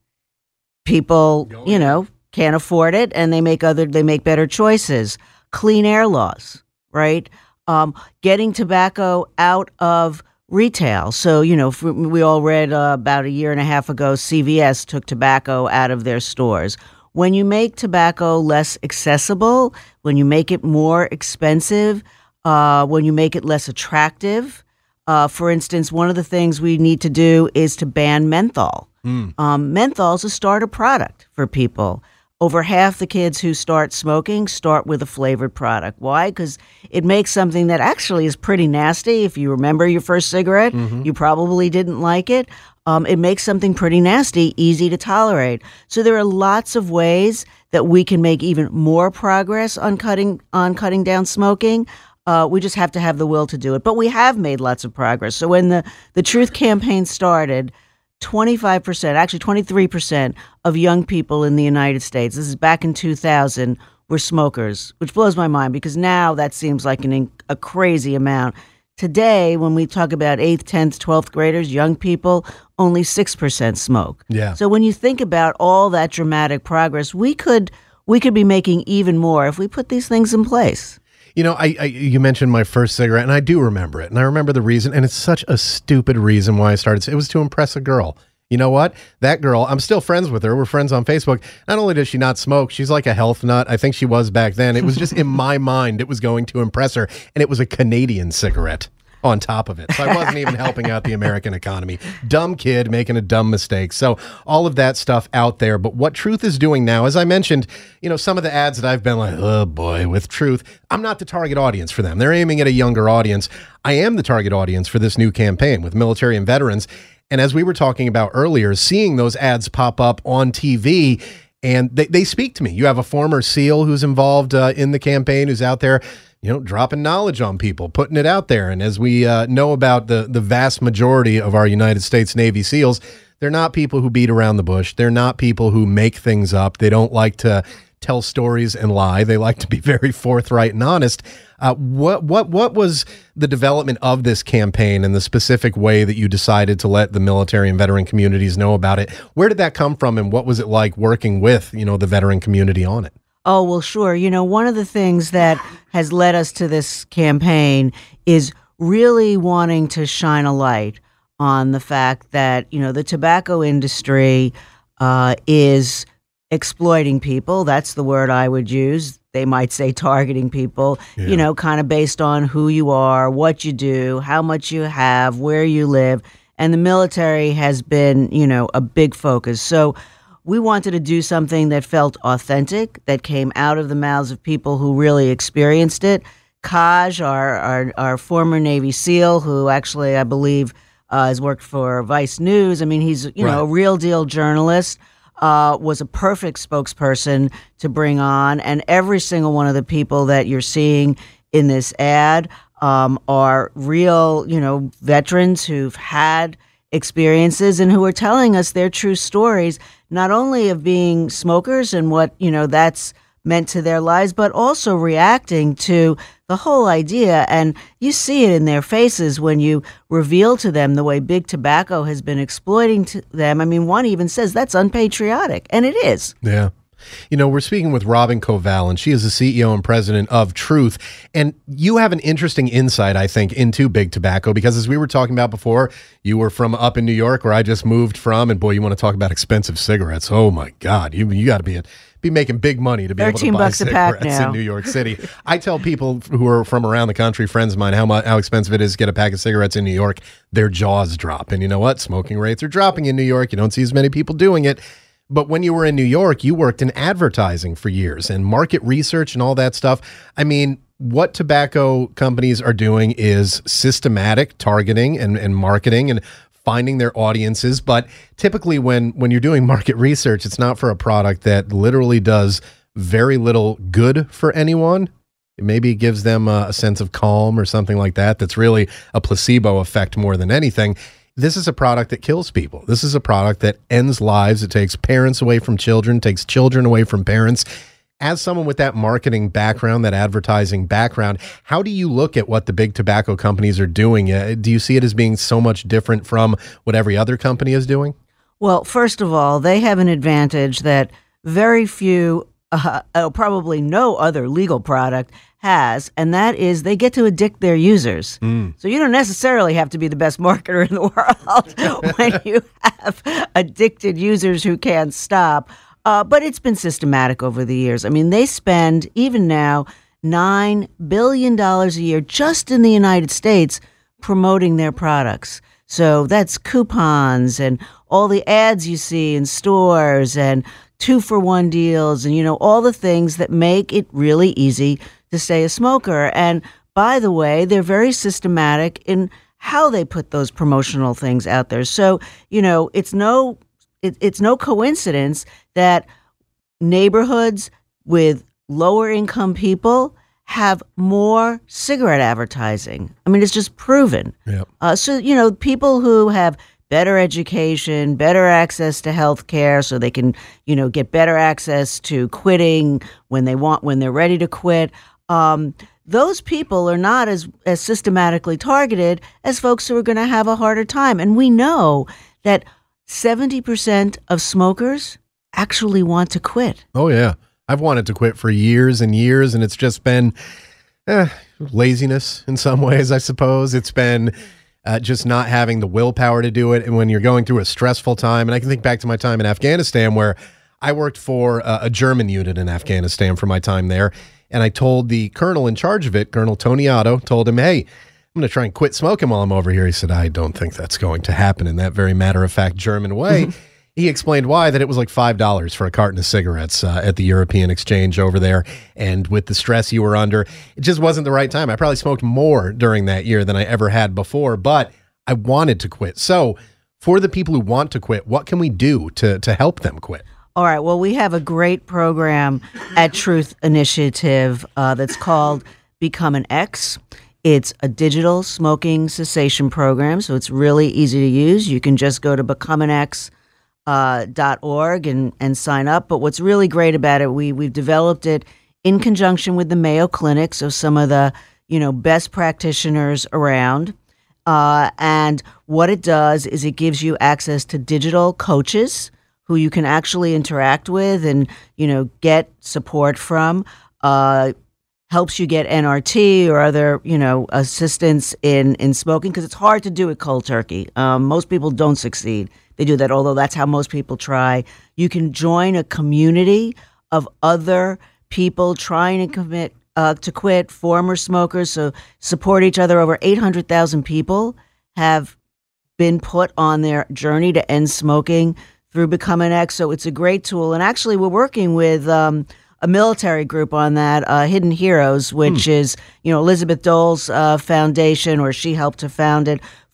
people, oh, you know, can't afford it, and they make other, they make better choices. Clean air laws, right? Um, getting tobacco out of retail. So, you know, we all read uh, about a year and a half ago, C V S took tobacco out of their stores. When you make tobacco less accessible, when you make it more expensive, uh, when you make it less attractive, uh, for instance, one of the things we need to do is to ban menthol. Mm. Um, menthol is a starter product for people. Over half the kids who start smoking start with a flavored product. Why? Because it makes something that actually is pretty nasty. If you remember your first cigarette, mm-hmm. you probably didn't like it. Um, it makes something pretty nasty easy to tolerate. So there are lots of ways that we can make even more progress on cutting on cutting down smoking. Uh, we just have to have the will to do it. But we have made lots of progress. So when the, the Truth campaign started, twenty-five percent, actually twenty-three percent of young people in the United States, this is back in two thousand, were smokers, which blows my mind because now that seems like an, a crazy amount. Today, when we talk about eighth, tenth, twelfth graders, young people, only six percent smoke. Yeah. So when you think about all that dramatic progress, we could we could be making even more if we put these things in place. You know, I, I you mentioned my first cigarette, and I do remember it, and I remember the reason, and it's such a stupid reason why I started. It was to impress a girl. You know what? That girl, I'm still friends with her. We're friends on Facebook. Not only does she not smoke, she's like a health nut. I think she was back then. It was just in my mind, it was going to impress her, and it was a Canadian cigarette on top of it. So I wasn't even helping out the American economy. Dumb kid making a dumb mistake. So all of that stuff out there. But what Truth is doing now, as I mentioned, you know, some of the ads that I've been like, oh boy, with Truth, I'm not the target audience for them. They're aiming at a younger audience. I am the target audience for this new campaign with military and veterans. And as we were talking about earlier, seeing those ads pop up on T V, and they, they speak to me. You have a former SEAL who's involved uh, in the campaign, who's out there, you know, dropping knowledge on people, putting it out there. And as we uh, know about the, the vast majority of our United States Navy SEALs, they're not people who beat around the bush. They're not people who make things up. They don't like to tell stories and lie. They like to be very forthright and honest. Uh, what what what was the development of this campaign and the specific way that you decided to let the military and veteran communities know about it? Where did that come from, and what was it like working with, you know, the veteran community on it? Oh, well, sure. You know, one of the things that has led us to this campaign is really wanting to shine a light on the fact that, you know, the tobacco industry uh, is exploiting people. That's the word I would use. They might say targeting people, yeah. you know, kind of based on who you are, what you do, how much you have, where you live. And the military has been, you know, a big focus. So we wanted to do something that felt authentic, that came out of the mouths of people who really experienced it. Kaj, our, our, our former Navy SEAL, who actually, I believe, uh, has worked for Vice News. I mean, he's, you know, Right. a real deal journalist, uh, was a perfect spokesperson to bring on. And every single one of the people that you're seeing in this ad um, are real, you know, veterans who've had experiences and who are telling us their true stories, not only of being smokers and what, you know, that's meant to their lives, but also reacting to the whole idea. And you see it in their faces when you reveal to them the way big tobacco has been exploiting to them. I mean, one even says that's unpatriotic, and it is. Yeah. You know, we're speaking with Robin Koval, and she is the C E O and president of Truth. And you have an interesting insight, I think, into big tobacco, because as we were talking about before, you were from up in New York, where I just moved from. And boy, you want to talk about expensive cigarettes. Oh, my God. You you got to be a be making big money to be able to thirteen buy bucks a pack cigarettes now. in New York City. I tell people who are from around the country, friends of mine, how much how expensive it is to get a pack of cigarettes in New York. Their jaws drop. And you know what? Smoking rates are dropping in New York. You don't see as many people doing it. But when you were in New York, you worked in advertising for years and market research and all that stuff. I mean, what tobacco companies are doing is systematic targeting and, and marketing and finding their audiences. But typically when, when you're doing market research, it's not for a product that literally does very little good for anyone. Maybe it gives them a, a sense of calm or something like that. That's really a placebo effect more than anything. This is a product that kills people. This is a product that ends lives. It takes parents away from children, takes children away from parents. As someone with that marketing background, that advertising background, how do you look at what the big tobacco companies are doing? Uh, do you see it as being so much different from what every other company is doing? Well, first of all, they have an advantage that very few, uh, uh, probably no other legal product has, and that is they get to addict their users. Mm. So you don't necessarily have to be the best marketer in the world when you have addicted users who can't stop. Uh, but it's been systematic over the years. I mean, they spend, even now, nine billion dollars a year just in the United States promoting their products. So that's coupons and all the ads you see in stores and two-for-one deals and, you know, all the things that make it really easy to stay a smoker. And by the way, they're very systematic in how they put those promotional things out there. So, you know, it's no it, it's no coincidence that neighborhoods with lower income people have more cigarette advertising. I mean, it's just proven. Yep. Uh, so, you know, people who have better education, better access to health care so they can, you know, get better access to quitting when they want, when they're ready to quit. Um, those people are not as, as systematically targeted as folks who are going to have a harder time. And we know that seventy percent of smokers actually want to quit. Oh, yeah. I've wanted to quit for years and years, and it's just been eh, laziness in some ways, I suppose. It's been uh, just not having the willpower to do it. And when you're going through a stressful time, and I can think back to my time in Afghanistan where I worked for uh, a German unit in Afghanistan for my time there. And I told the colonel in charge of it, Colonel Tony Otto, told him, hey, I'm going to try and quit smoking while I'm over here. He said, I don't think that's going to happen in that very matter-of-fact German way. Mm-hmm. He explained why, that it was like five dollars for a carton of cigarettes uh, at the European exchange over there. And with the stress you were under, it just wasn't the right time. I probably smoked more during that year than I ever had before, but I wanted to quit. So for the people who want to quit, what can we do to to help them quit? All right. Well, we have a great program at Truth Initiative uh, that's called Become an X. It's a digital smoking cessation program, so it's really easy to use. You can just go to become an x dot org and, and sign up. But what's really great about it, we, we've developed it in conjunction with the Mayo Clinic, so some of the, you know, best practitioners around. Uh, and what it does is it gives you access to digital coaches who you can actually interact with and, you know, get support from, uh, helps you get N R T or other, you know, assistance in, in smoking, because it's hard to do it cold turkey. Um, most people don't succeed. They do that, although that's how most people try. You can join a community of other people trying to commit uh, to quit, former smokers, so support each other. Over eight hundred thousand people have been put on their journey to end smoking through Become an X. So it's a great tool. And actually, we're working with um, a military group on that, uh, Hidden Heroes, which hmm. is, you know, Elizabeth Dole's uh, foundation, or she helped to found it,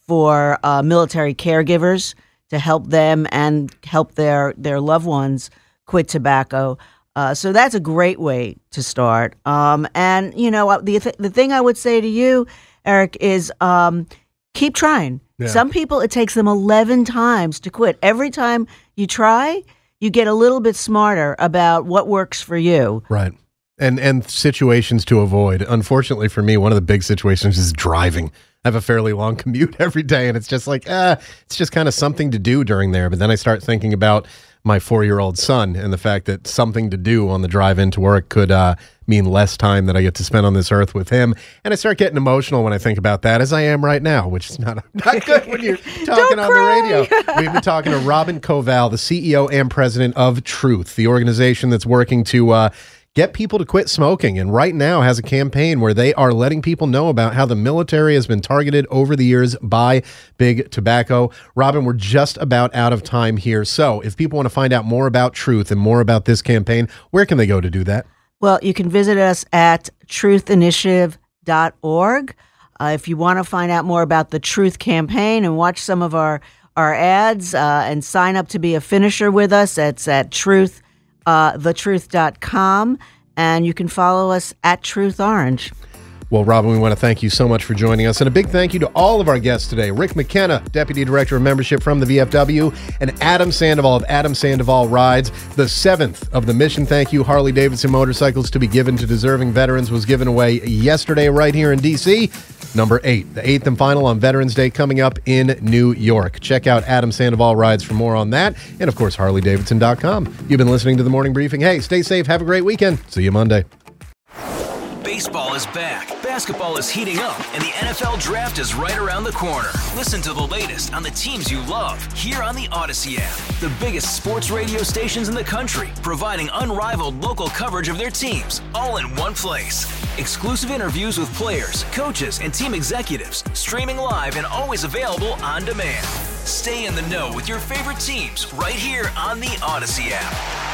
for uh, military caregivers to help them and help their, their loved ones quit tobacco. Uh, so that's a great way to start. Um, and, you know, the, th- the thing I would say to you, Eric, is um, keep trying. Yeah. Some people, it takes them eleven times to quit. Every time you try, you get a little bit smarter about what works for you. Right. And and situations to avoid. Unfortunately for me, one of the big situations is driving. I have a fairly long commute every day, and it's just like, ah, it's just kind of something to do during there. But then I start thinking about my four-year-old son and the fact that something to do on the drive into work could uh, mean less time that I get to spend on this earth with him. And I start getting emotional when I think about that, as I am right now, which is not, not good when you're talking on cry. the radio. We've been talking to Robin Koval, the C E O and president of Truth, the organization that's working to uh, get people to quit smoking, and right now has a campaign where they are letting people know about how the military has been targeted over the years by big tobacco. Robin, we're just about out of time here. So if people want to find out more about Truth and more about this campaign, where can they go to do that? Well, you can visit us at truth initiative dot org. Uh, if you want to find out more about the Truth campaign and watch some of our, our ads uh, and sign up to be a finisher with us, it's at truth. Uh, the truth dot com, and you can follow us at Truth Orange. Well, Robin, we want to thank you so much for joining us. And a big thank you to all of our guests today. Rick McKenna, Deputy Director of Membership from the V F W, and Adam Sandoval of Adam Sandoval Rides. The seventh of the Mission Thank You Harley-Davidson motorcycles to be given to deserving veterans was given away yesterday right here in D C Number eight, the eighth and final on Veterans Day coming up in New York. Check out Adam Sandoval Rides for more on that. And, of course, Harley Davidson dot com. You've been listening to The Morning Briefing. Hey, stay safe. Have a great weekend. See you Monday. Baseball is back, basketball is heating up, and the N F L Draft is right around the corner. Listen to the latest on the teams you love here on the Odyssey app. The biggest sports radio stations in the country, providing unrivaled local coverage of their teams, all in one place. Exclusive interviews with players, coaches, and team executives, streaming live and always available on demand. Stay in the know with your favorite teams right here on the Odyssey app.